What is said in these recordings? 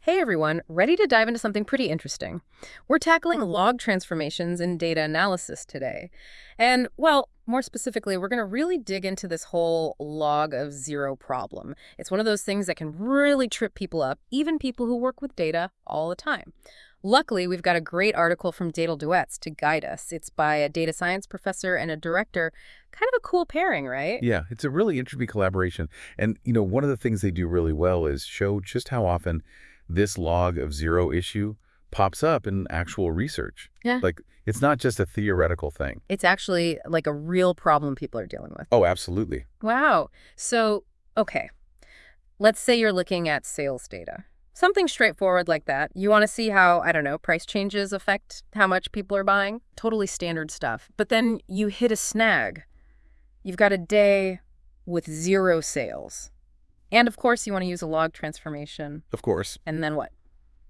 Hey everyone, ready to dive into something pretty interesting. We're tackling log transformations in data analysis today. And, well, more specifically, we're going to really dig into this whole log of zero problem. It's one of those things that can really trip people up, even people who work with data all the time. Luckily, we've got a great article from Data Duets to guide us. It's by a data science professor and a director. Kind of a cool pairing, right? Yeah, it's a really interesting collaboration. And, one of the things they do really well is show just how often this log of zero issue pops up in actual research. Yeah. Like, it's not just a theoretical thing. It's actually like a real problem people are dealing with. Oh, absolutely. Wow. So, okay, let's say you're looking at sales data. Something straightforward like that. You want to see how, I don't know, price changes affect how much people are buying. Totally standard stuff. But then you hit a snag. You've got a day with zero sales. And of course, you want to use a log transformation. Of course. And then what?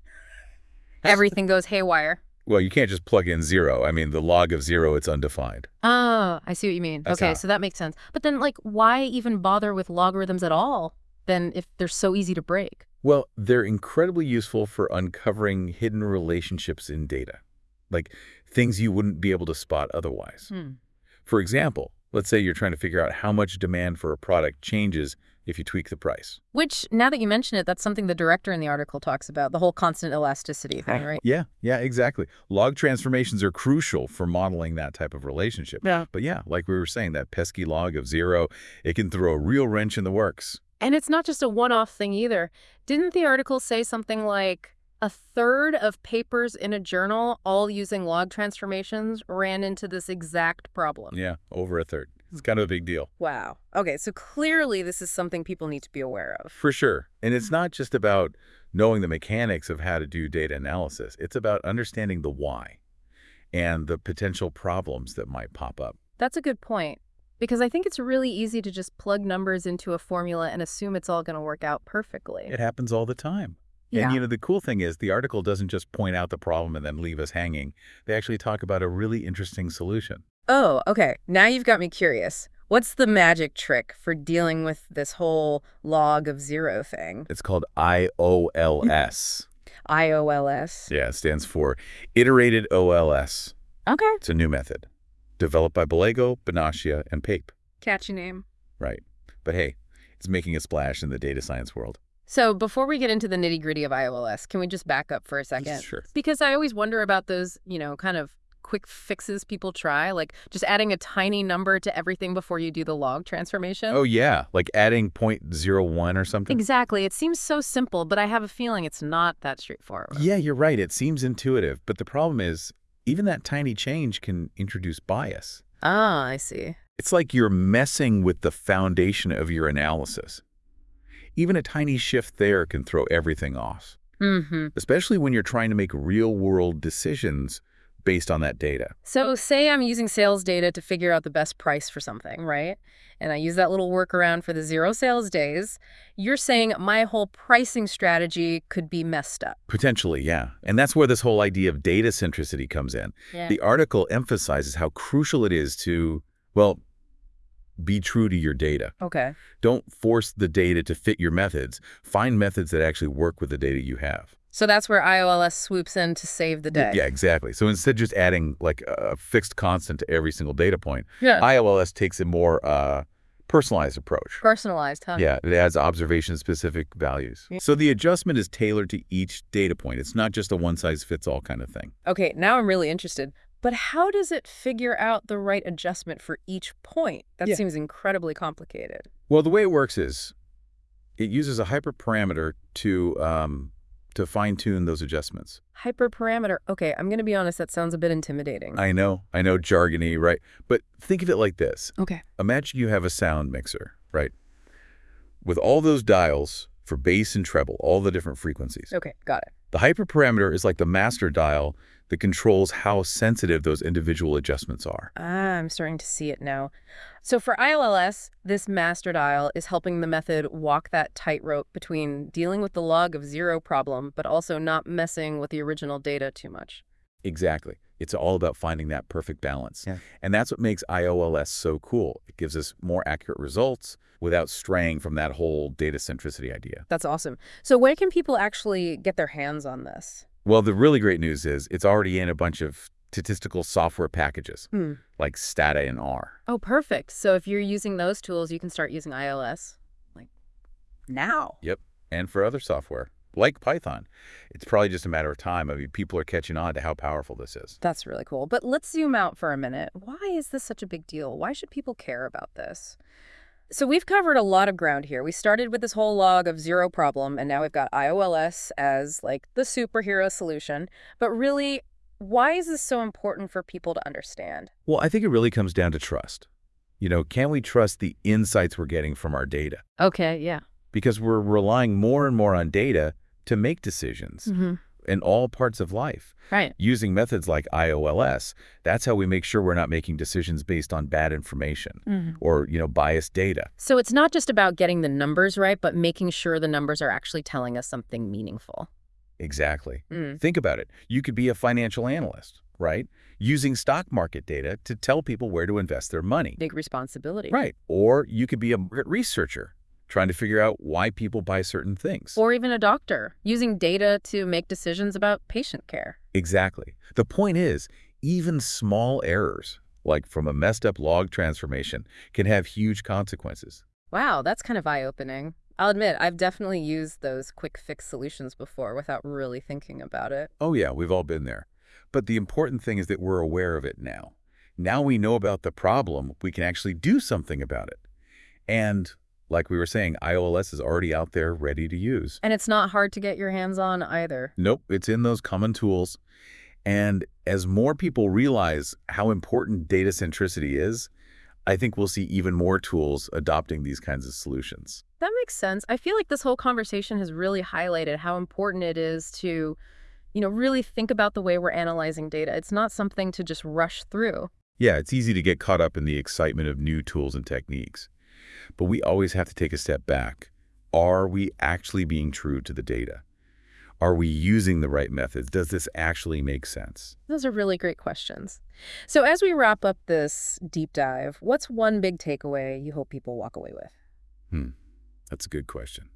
Everything goes haywire. Well, you can't just plug in zero. I mean, the log of zero, it's undefined. Oh, I see what you mean. That's Okay, how. so that makes sense. But then, why even bother with logarithms at all, then, if they're so easy to break? Well, they're incredibly useful for uncovering hidden relationships in data, like things you wouldn't be able to spot otherwise. Hmm. For example, let's say you're trying to figure out how much demand for a product changes if you tweak the price. Which, now that you mention it, that's something the director in the article talks about, the whole constant elasticity thing, right? Yeah, exactly. Log transformations are crucial for modeling that type of relationship. Yeah. But yeah, like we were saying, that pesky log of zero, it can throw a real wrench in the works. And it's not just a one-off thing either. Didn't the article say something like a third of papers in a journal, all using log transformations, ran into this exact problem? Yeah, over a third. It's kind of a big deal. Wow. Okay, so clearly this is something people need to be aware of. For sure. And it's not just about knowing the mechanics of how to do data analysis. It's about understanding the why and the potential problems that might pop up. That's a good point. Because I think it's really easy to just plug numbers into a formula and assume it's all going to work out perfectly. It happens all the time. Yeah. And, the cool thing is the article doesn't just point out the problem and then leave us hanging. They actually talk about a really interesting solution. Oh, okay. Now you've got me curious. What's the magic trick for dealing with this whole log of zero thing? It's called IOLS. IOLS? Yeah, it stands for Iterated OLS. Okay. It's a new method developed by Bellego, Benascia, and Pape. Catchy name. Right. But hey, it's making a splash in the data science world. So before we get into the nitty-gritty of IOLS, can we just back up for a second? Sure. Because I always wonder about those, kind of quick fixes people try, like just adding a tiny number to everything before you do the log transformation. Oh, yeah, like adding 0.01 or something? Exactly. It seems so simple, but I have a feeling it's not that straightforward. Yeah, you're right. It seems intuitive. But the problem is, even that tiny change can introduce bias. Ah, I see. It's like you're messing with the foundation of your analysis. Even a tiny shift there can throw everything off, especially when you're trying to make real-world decisions based on that data. So say I'm using sales data to figure out the best price for something, right? And I use that little workaround for the zero sales days. You're saying my whole pricing strategy could be messed up. Potentially, yeah. And that's where this whole idea of data centricity comes in. Yeah. The article emphasizes how crucial it is to, well, be true to your data. Okay. Don't force the data to fit your methods. Find methods that actually work with the data you have. So that's where IOLS swoops in to save the day. Yeah, exactly. So instead of just adding like a fixed constant to every single data point, Yeah. IOLS takes a more personalized approach. Personalized, huh? Yeah, it adds observation-specific values. Yeah. So the adjustment is tailored to each data point. It's not just a one-size-fits-all kind of thing. Okay, now I'm really interested. But how does it figure out the right adjustment for each point? That Yeah. seems incredibly complicated. Well, the way it works is it uses a hyperparameter to fine-tune those adjustments. Hyperparameter. Okay, I'm going to be honest, that sounds a bit intimidating. I know jargony, right? But think of it like this. Okay. Imagine you have a sound mixer, right? With all those dials for bass and treble, all the different frequencies. Okay, got it. The hyperparameter is like the master dial that controls how sensitive those individual adjustments are. Ah, I'm starting to see it now. So for IOLS, this master dial is helping the method walk that tightrope between dealing with the log of zero problem, but also not messing with the original data too much. Exactly. It's all about finding that perfect balance. Yeah. And that's what makes IOLS so cool. It gives us more accurate results, without straying from that whole data centricity idea. That's awesome. So where can people actually get their hands on this? Well, the really great news is it's already in a bunch of statistical software packages, Hmm. like Stata and R. Oh, perfect. So if you're using those tools, you can start using ILS like now. Yep. And for other software, like Python, it's probably just a matter of time. I mean, people are catching on to how powerful this is. That's really cool. But let's zoom out for a minute. Why is this such a big deal? Why should people care about this? So we've covered a lot of ground here. We started with this whole log of zero problem, and now we've got IOLS as like the superhero solution. But really, why is this so important for people to understand? Well, I think it really comes down to trust. Can we trust the insights we're getting from our data? Okay, yeah. Because we're relying more and more on data to make decisions in all parts of life. Right. Using methods like IOLS, that's how we make sure we're not making decisions based on bad information or, biased data. So it's not just about getting the numbers right, but making sure the numbers are actually telling us something meaningful. Exactly. Think about it. You could be a financial analyst, right? Using stock market data to tell people where to invest their money. Big responsibility. Right. Or you could be a market researcher trying to figure out why people buy certain things. Or even a doctor, using data to make decisions about patient care. Exactly. The point is, even small errors, like from a messed up log transformation, can have huge consequences. Wow, that's kind of eye-opening. I'll admit, I've definitely used those quick fix solutions before without really thinking about it. Oh yeah, we've all been there. But the important thing is that we're aware of it now. Now we know about the problem, we can actually do something about it. And like we were saying, IOLS is already out there ready to use. And it's not hard to get your hands on either. Nope, it's in those common tools. And as more people realize how important data centricity is, I think we'll see even more tools adopting these kinds of solutions. That makes sense. I feel like this whole conversation has really highlighted how important it is to, really think about the way we're analyzing data. It's not something to just rush through. Yeah, it's easy to get caught up in the excitement of new tools and techniques. But we always have to take a step back. Are we actually being true to the data? Are we using the right methods? Does this actually make sense? Those are really great questions. So as we wrap up this deep dive, what's one big takeaway you hope people walk away with? That's a good question.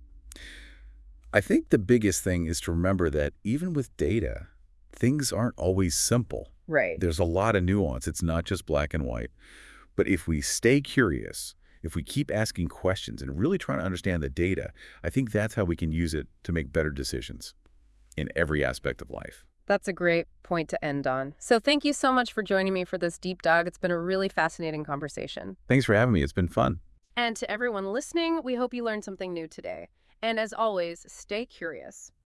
I think the biggest thing is to remember that even with data, things aren't always simple. Right. There's a lot of nuance. It's not just black and white. But if we stay curious, if we keep asking questions and really trying to understand the data, I think that's how we can use it to make better decisions in every aspect of life. That's a great point to end on. So thank you so much for joining me for this deep dive. It's been a really fascinating conversation. Thanks for having me. It's been fun. And to everyone listening, we hope you learned something new today. And as always, stay curious.